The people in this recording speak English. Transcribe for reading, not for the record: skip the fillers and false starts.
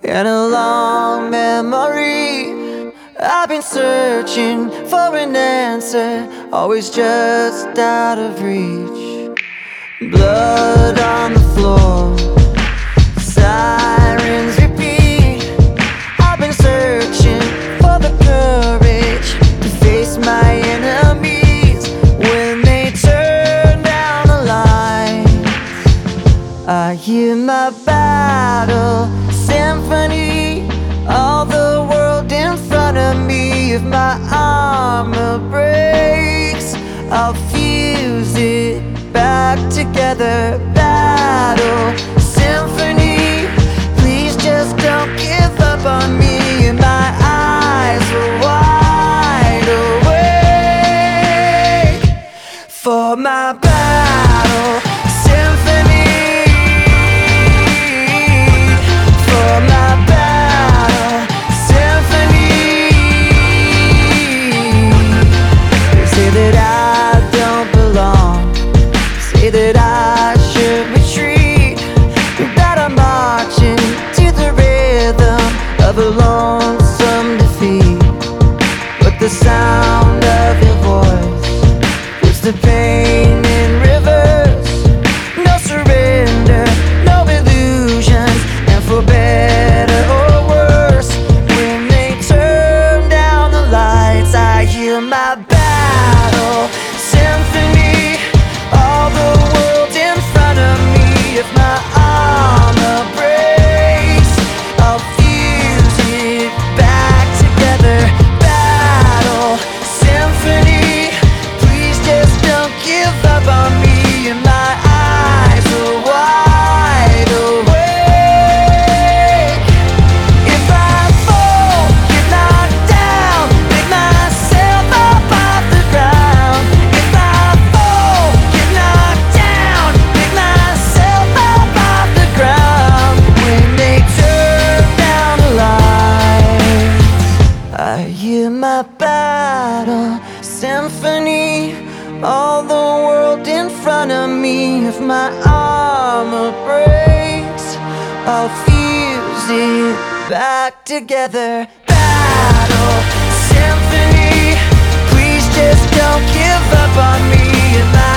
In a long memory, I've been searching for an answer, always just out of reach. Blood on the floor, sirens repeat. I've been searching for the courage to face my enemies when they turn down the lights. I hear my battle symphony, all the world in front of me. If my armor breaks, I'll fuse it back together. Battle symphony, please just don't give up on me. And my eyes are wide awake for my battle symphony. For my battle symphony. They say that I don't belong, say that I should retreat, that I'm marching to the rhythm of a lonesome defeat. But the sound of your voice puts the pain in reverse. No surrender, no illusions, and for better or worse, when they turn down the lights, I hear my battle symphony, all the world in front of me. If my armor breaks, I'll fuse it back together. Battle symphony, please just don't give up on me. And my eyes are wide awake. If I fall, get knocked down, pick myself up off the ground. If I fall, get knocked down, pick myself up off the ground. When they turn down the lights, I hear my battle symphony, all the world in front of me. If my armor breaks, I'll fuse it back together. Battle symphony, please just don't give up on me. And my